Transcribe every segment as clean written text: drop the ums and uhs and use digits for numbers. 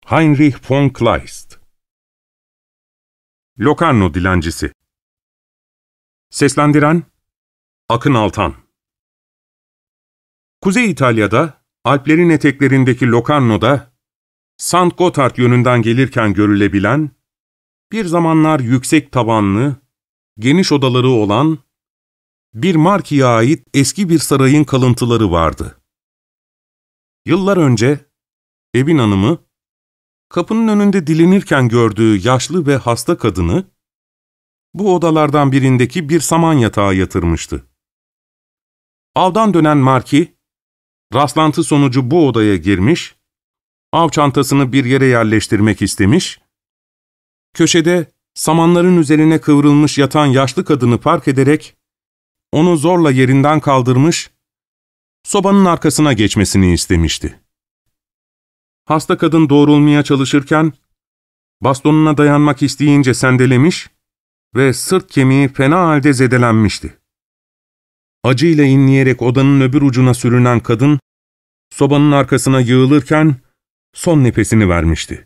Heinrich von Kleist. Locarno Dilencisi. Seslendiren Akın Altan. Kuzey İtalya'da, Alplerin eteklerindeki Locarno'da, St. Gotthard yönünden gelirken görülebilen, bir zamanlar yüksek tavanlı, geniş odaları olan, bir markiye ait eski bir sarayın kalıntıları vardı. Yıllar önce, evin hanımı, kapının önünde dilenirken gördüğü yaşlı ve hasta kadını, bu odalardan birindeki bir saman yatağa yatırmıştı. Avdan dönen marki, rastlantı sonucu bu odaya girmiş, av çantasını bir yere yerleştirmek istemiş, köşede samanların üzerine kıvrılmış yatan yaşlı kadını fark ederek, onu zorla yerinden kaldırmış, sobanın arkasına geçmesini istemişti. Hasta kadın doğrulmaya çalışırken, bastonuna dayanmak isteyince sendelemiş ve sırt kemiği fena halde zedelenmişti. Acıyla inleyerek odanın öbür ucuna sürünen kadın, sobanın arkasına yığılırken son nefesini vermişti.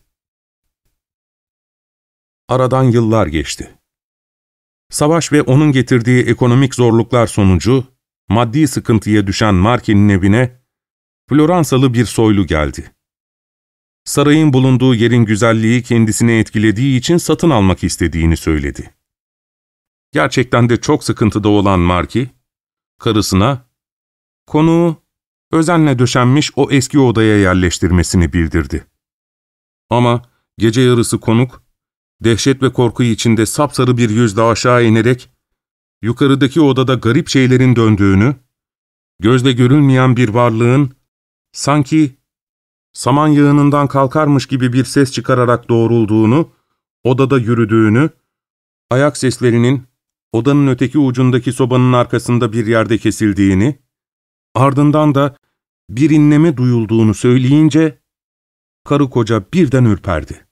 Aradan yıllar geçti. Savaş ve onun getirdiği ekonomik zorluklar sonucu, maddi sıkıntıya düşen Marki'nin evine, Floransalı bir soylu geldi. Sarayın bulunduğu yerin güzelliği kendisini etkilediği için satın almak istediğini söyledi. Gerçekten de çok sıkıntıda olan Marki, karısına, konuğu özenle döşenmiş o eski odaya yerleştirmesini bildirdi. Ama gece yarısı konuk, dehşet ve korku içinde sapsarı bir yüzle aşağı inerek, yukarıdaki odada garip şeylerin döndüğünü, gözle görülmeyen bir varlığın, sanki saman yığınından kalkarmış gibi bir ses çıkararak doğrulduğunu, odada yürüdüğünü, ayak seslerinin odanın öteki ucundaki sobanın arkasında bir yerde kesildiğini, ardından da bir inleme duyulduğunu söyleyince, karı koca birden ürperdi.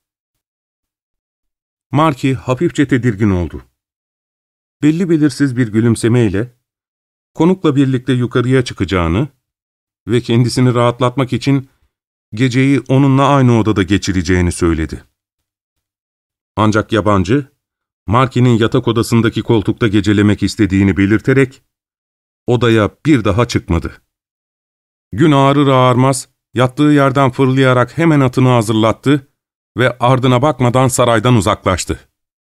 Marki hafifçe tedirgin oldu. Belli belirsiz bir gülümsemeyle, konukla birlikte yukarıya çıkacağını ve kendisini rahatlatmak için geceyi onunla aynı odada geçireceğini söyledi. Ancak yabancı, Marki'nin yatak odasındaki koltukta gecelemek istediğini belirterek, odaya bir daha çıkmadı. Gün ağarır ağarmaz, yattığı yerden fırlayarak hemen atını hazırlattı ve ardına bakmadan saraydan uzaklaştı.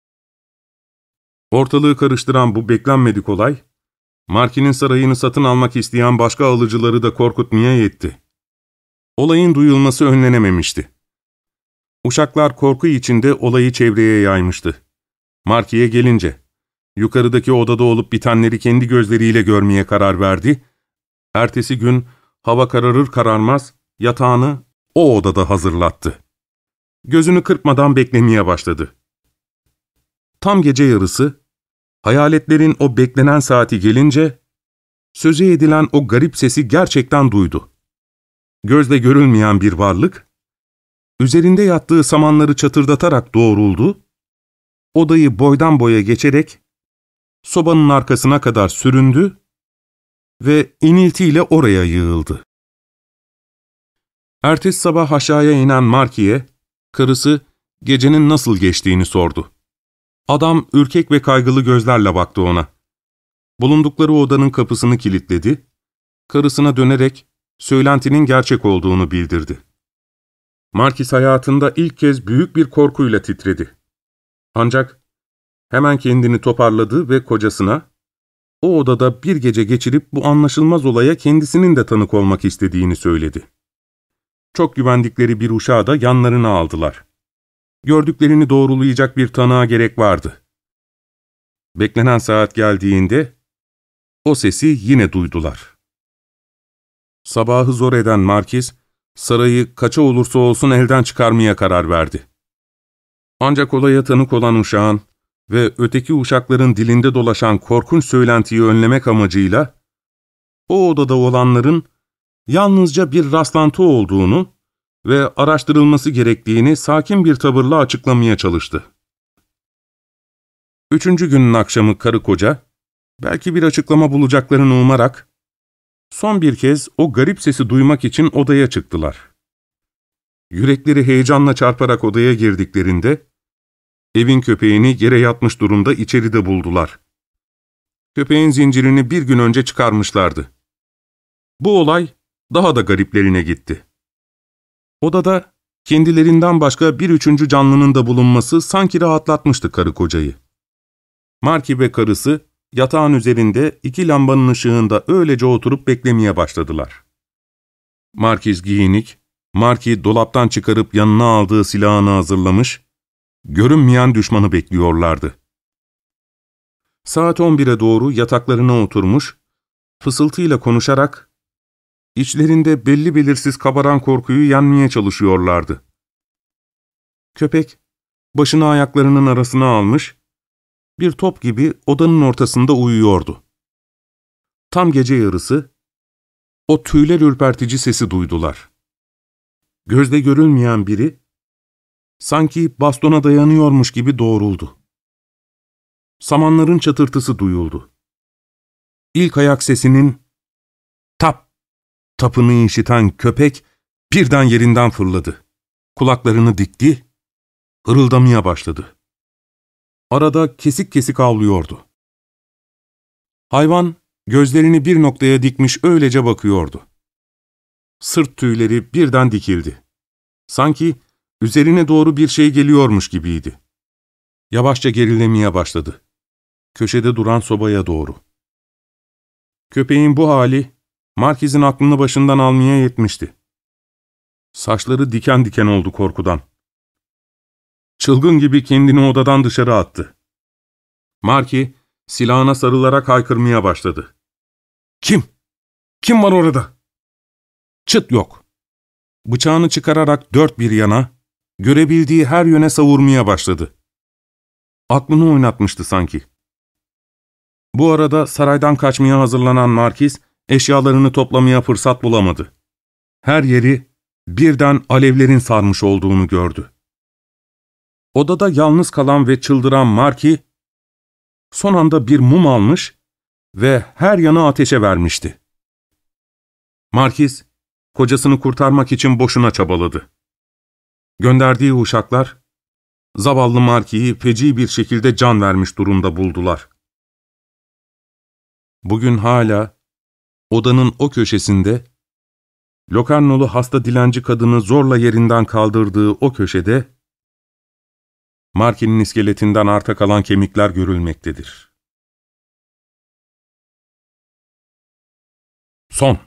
Ortalığı karıştıran bu beklenmedik olay, Marki'nin sarayını satın almak isteyen başka alıcıları da korkutmaya yetti. Olayın duyulması önlenememişti. Uşaklar korku içinde olayı çevreye yaymıştı. Marki'ye gelince, yukarıdaki odada olup bitenleri kendi gözleriyle görmeye karar verdi. Ertesi gün hava kararır kararmaz yatağını o odada hazırlattı. Gözünü kırpmadan beklemeye başladı. Tam gece yarısı, hayaletlerin o beklenen saati gelince, sözü edilen o garip sesi gerçekten duydu. Gözle görülmeyen bir varlık, üzerinde yattığı samanları çatırdatarak doğruldu, odayı boydan boya geçerek, sobanın arkasına kadar süründü ve iniltiyle oraya yığıldı. Ertesi sabah aşağıya inen Marki'ye, karısı gecenin nasıl geçtiğini sordu. Adam ürkek ve kaygılı gözlerle baktı ona. Bulundukları odanın kapısını kilitledi, karısına dönerek söylentinin gerçek olduğunu bildirdi. Markis hayatında ilk kez büyük bir korkuyla titredi. Ancak hemen kendini toparladı ve kocasına, o odada bir gece geçirip bu anlaşılmaz olaya kendisinin de tanık olmak istediğini söyledi. Çok güvendikleri bir uşağı da yanlarına aldılar. Gördüklerini doğrulayacak bir tanığa gerek vardı. Beklenen saat geldiğinde, o sesi yine duydular. Sabahı zor eden Markiz, sarayı kaça olursa olsun elden çıkarmaya karar verdi. Ancak olaya tanık olan uşağın ve öteki uşakların dilinde dolaşan korkunç söylentiyi önlemek amacıyla, o odada olanların yalnızca bir rastlantı olduğunu ve araştırılması gerektiğini sakin bir tavırla açıklamaya çalıştı. Üçüncü günün akşamı karı koca, belki bir açıklama bulacaklarını umarak, son bir kez o garip sesi duymak için odaya çıktılar. yürekleri heyecanla çarparak odaya girdiklerinde, evin köpeğini yere yatmış durumda içeride buldular. Köpeğin zincirini bir gün önce çıkarmışlardı. Bu olay daha da gariplerine gitti. Odada kendilerinden başka bir üçüncü canlının da bulunması sanki rahatlatmıştı karı kocayı. Marky ve karısı yatağın üzerinde iki lambanın ışığında öylece oturup beklemeye başladılar. Markiz giyinik, Marky dolaptan çıkarıp yanına aldığı silahını hazırlamış, görünmeyen düşmanı bekliyorlardı. Saat 11'e doğru yataklarına oturmuş, fısıltıyla konuşarak, içlerinde belli belirsiz kabaran korkuyu yenmeye çalışıyorlardı. Köpek, başını ayaklarının arasına almış, bir top gibi odanın ortasında uyuyordu. Tam gece yarısı, o tüyler ürpertici sesi duydular. Gözde görülmeyen biri, sanki bastona dayanıyormuş gibi doğruldu. Samanların çatırtısı duyuldu. İlk ayak sesinin tap, tapını işiten köpek birden yerinden fırladı. Kulaklarını dikti, hırıldamaya başladı. Arada kesik kesik havlıyordu. Hayvan gözlerini bir noktaya dikmiş öylece bakıyordu. Sırt tüyleri birden dikildi. Sanki üzerine doğru bir şey geliyormuş gibiydi. Yavaşça gerilemeye başladı. Köşede duran sobaya doğru. Köpeğin bu hali, Markiz'in aklını başından almaya yetmişti. Saçları diken diken oldu korkudan. Çılgın gibi kendini odadan dışarı attı. Marky, silahına sarılarak haykırmaya başladı. "Kim? Kim var orada?" Çıt yok. Bıçağını çıkararak dört bir yana, görebildiği her yöne savurmaya başladı. Aklını oynatmıştı sanki. Bu arada saraydan kaçmaya hazırlanan Markiz, eşyalarını toplamaya fırsat bulamadı. Her yeri birden alevlerin sarmış olduğunu gördü. Odada yalnız kalan ve çıldıran Marky, son anda bir mum almış ve her yanı ateşe vermişti. Markiz, kocasını kurtarmak için boşuna çabaladı. Gönderdiği uşaklar, zavallı Marky'yi feci bir şekilde can vermiş durumda buldular. Bugün hala, odanın o köşesinde, Locarno'lu hasta dilenci kadını zorla yerinden kaldırdığı o köşede, Marky'nin iskeletinden arta kalan kemikler görülmektedir. Son.